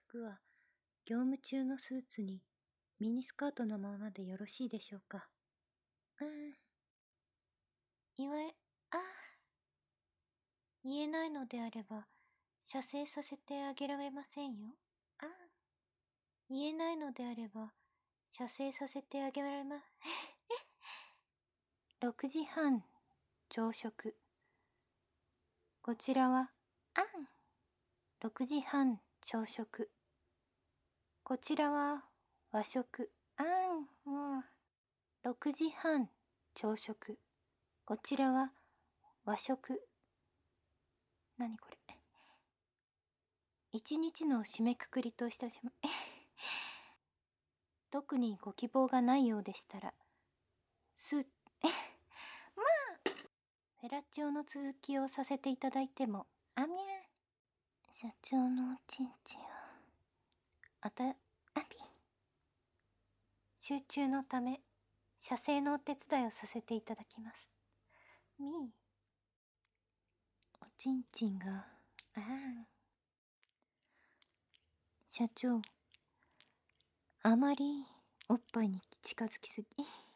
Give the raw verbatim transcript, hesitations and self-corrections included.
服は業務中のスーツにミニスカートのままでよろしいでしょうか。 うん。言え、ああ。言えないのであれば、射精させてあげられませんよ。ああ。言えないのであれば、射精させてあげられま、ろくじはん、朝食。こちらは、あん。ろくじはん、朝食。こちらは、和食。あん、もう。ろくじはん、朝食。こちらは、和食。なにこれ。一日の締めくくりとしたし、特にご希望がないようでしたら、す、まあ、フェラチオの続きをさせていただいても、あみゃ社長のおちんちんを、あた、あび。集中のため、射精のお手伝いをさせていただきます。みー。おちんちんが、あん。社長、あまりおっぱいに近づきすぎ。